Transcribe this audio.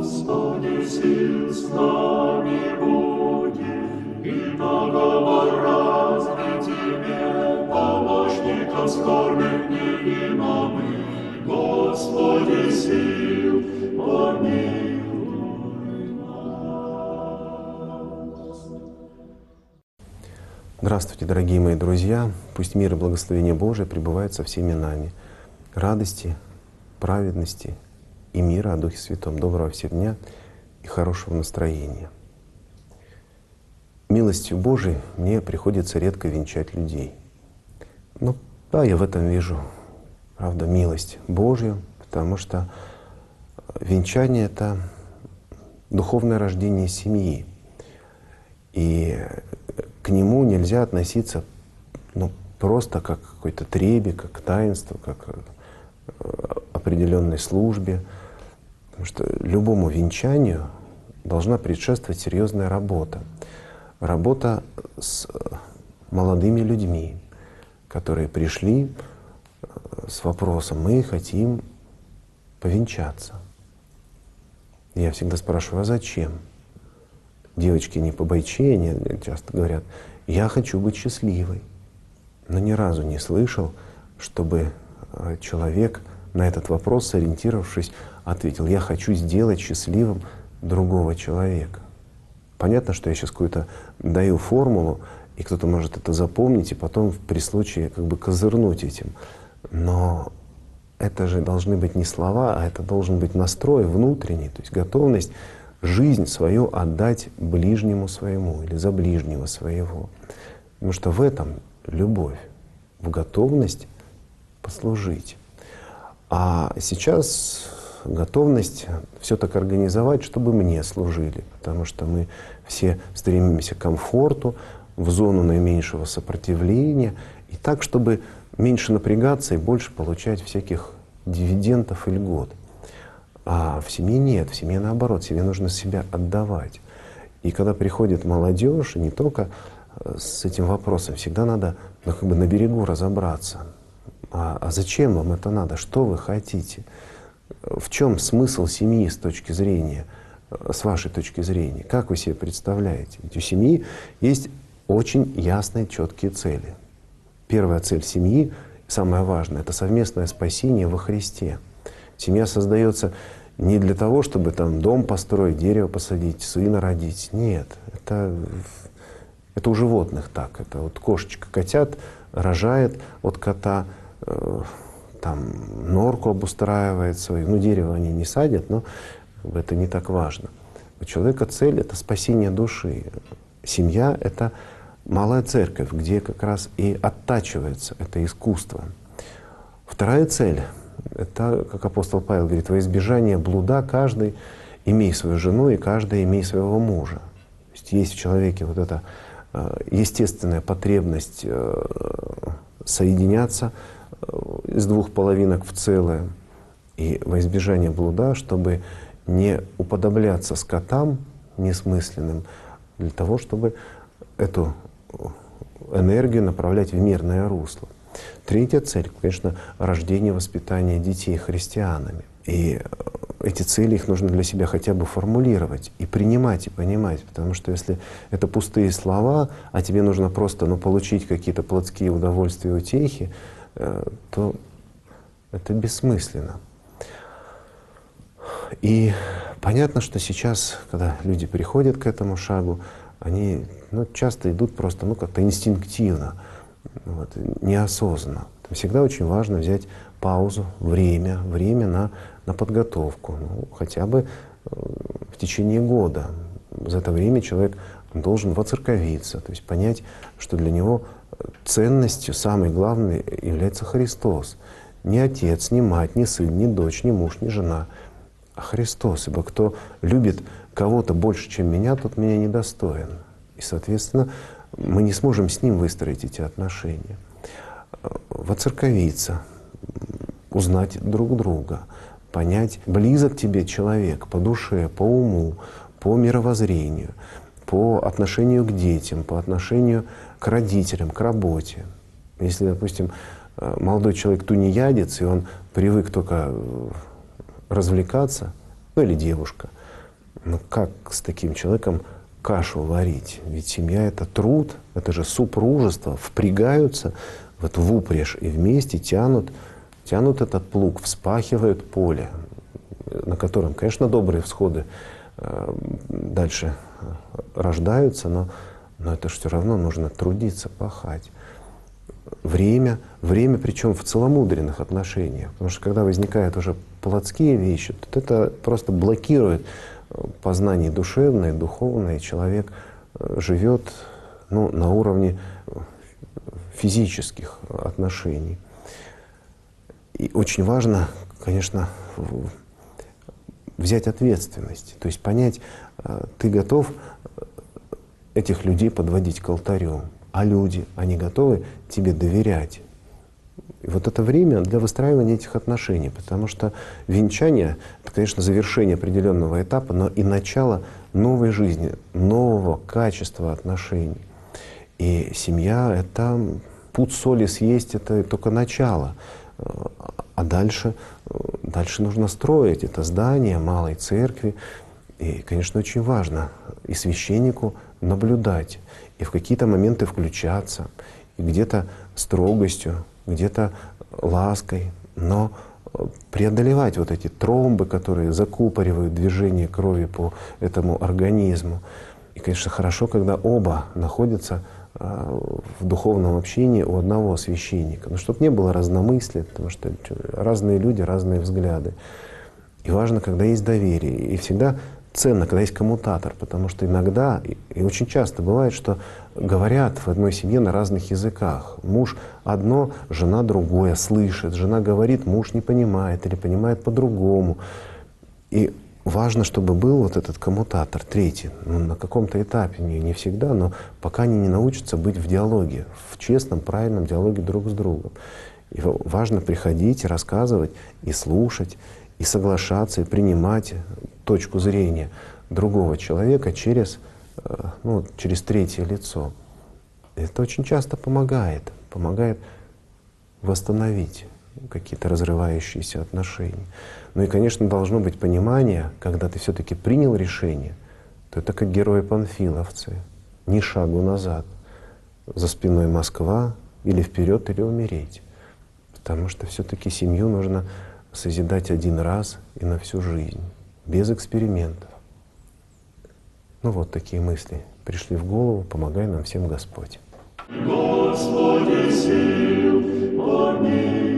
Господи, сил с нами буди, и договор разве Тебе, помощников скорбных неима мы, Господи, сил, помилуй нас. Здравствуйте, дорогие мои друзья! Пусть мир и благословение Божие пребывают со всеми нами. Радости, праведности и мира о Духе Святом. Доброго всем дня и хорошего настроения. Милостью Божией мне приходится редко венчать людей. Ну да, я в этом вижу, правда, милость Божью, потому что венчание — это духовное рождение семьи. И к нему нельзя относиться просто как к какой-то требе, как к таинству, как к определенной службе. Потому что любому венчанию должна предшествовать серьезная работа. Работа с молодыми людьми, которые пришли с вопросом: мы хотим повенчаться. Я всегда спрашиваю: а зачем? Девочки не побойче, они часто говорят: я хочу быть счастливой. Но ни разу не слышал, чтобы человек на этот вопрос, сориентировавшись, ответил: я хочу сделать счастливым другого человека. Понятно, что я сейчас какую-то даю формулу, и кто-то может это запомнить, и потом при случае как бы козырнуть этим. Но это же должны быть не слова, а это должен быть настрой внутренний, то есть готовность жизнь свою отдать ближнему своему или за ближнего своего. Потому что в этом любовь, в готовность послужить. А сейчас готовность все так организовать, чтобы мне служили. Потому что мы все стремимся к комфорту, в зону наименьшего сопротивления. И так, чтобы меньше напрягаться и больше получать всяких дивидендов и льгот. А в семье нет, в семье наоборот, семье нужно себя отдавать. И когда приходит молодежь, и не только с этим вопросом, всегда надо на берегу разобраться. А зачем вам это надо? Что вы хотите? В чем смысл семьи с точки зрения, с вашей точки зрения? Как вы себе представляете? Ведь у семьи есть очень ясные, четкие цели. Первая цель семьи, самое важное, это совместное спасение во Христе. Семья создается не для того, чтобы там дом построить, дерево посадить, сына родить. Нет, это у животных так. Это вот кошечка котят рожает от кота, там норку обустраивает свою. Ну, дерево они не садят, но это не так важно. У человека цель — это спасение души. Семья — это малая церковь, где как раз и оттачивается это искусство. Вторая цель — это, как апостол Павел говорит, во избежание блуда каждый имей свою жену и каждый имей своего мужа. То есть в человеке вот эта естественная потребность соединяться из двух половинок в целое. И во избежание блуда, чтобы не уподобляться скотам несмысленным, для того, чтобы эту энергию направлять в мирное русло. Третья цель, конечно, рождение, воспитание детей христианами. И эти цели, их нужно для себя хотя бы формулировать и принимать, и понимать. Потому что если это пустые слова, а тебе нужно просто получить какие-то плотские удовольствия и утехи, то это бессмысленно. И понятно, что сейчас, когда люди приходят к этому шагу, они часто идут просто как-то инстинктивно. Неосознанно. Всегда очень важно взять паузу, время на подготовку, хотя бы в течение года. За это время человек должен воцерковиться, то есть понять, что для него ценностью самой главной является Христос. Не отец, не мать, не сын, не дочь, не муж, не жена, а Христос. Ибо кто любит кого-то больше, чем меня, тот меня недостоин. И, соответственно, мы не сможем с ним выстроить эти отношения. Воцерковиться, узнать друг друга, понять, близок тебе человек по душе, по уму, по мировоззрению, по отношению к детям, по отношению к родителям, к работе. Если, допустим, молодой человек тунеядец, и он привык только развлекаться, или девушка, Ну как с таким человеком кашу варить? Ведь семья — это труд, это же супружество, впрягаются в упряжь и вместе тянут этот плуг, вспахивают поле, на котором, конечно, добрые всходы дальше рождаются, но это же все равно нужно трудиться, пахать. Время, причем в целомудренных отношениях. Потому что когда возникают уже плотские вещи, то это просто блокирует познание душевное, духовное. Человек живет на уровне физических отношений. И очень важно, конечно, взять ответственность, то есть понять, ты готов этих людей подводить к алтарю, а люди, они готовы тебе доверять. И вот это время для выстраивания этих отношений, потому что венчание — это, конечно, завершение определенного этапа, но и начало новой жизни, нового качества отношений. И семья — это пуд соли съесть, это только начало. А дальше нужно строить это здание малой церкви. И, конечно, очень важно и священнику наблюдать, и в какие-то моменты включаться, и где-то строгостью, где-то лаской, но преодолевать вот эти тромбы, которые закупоривают движение крови по этому организму. И, конечно, хорошо, когда оба находятся в духовном общении у одного священника. Но чтобы не было разномыслия, потому что разные люди, разные взгляды. И важно, когда есть доверие. И всегда ценно, когда есть коммутатор, потому что иногда, и очень часто бывает, что говорят в одной семье на разных языках. Муж одно, жена другое, слышит. Жена говорит, муж не понимает или понимает по-другому. И важно, чтобы был вот этот коммутатор, третий, на каком-то этапе, не всегда, но пока они не научатся быть в диалоге, в честном, правильном диалоге друг с другом. И важно приходить, рассказывать, и слушать, и соглашаться, и принимать точку зрения другого человека через третье лицо. Это очень часто помогает восстановить какие-то разрывающиеся отношения. Ну и, конечно, должно быть понимание, когда ты все-таки принял решение, то это как герои-панфиловцы, ни шагу назад, за спиной Москва, или вперед, или умереть. Потому что все-таки семью нужно созидать один раз и на всю жизнь, без экспериментов. Вот такие мысли пришли в голову, помогай нам всем Господь. Господи сил, помилуй.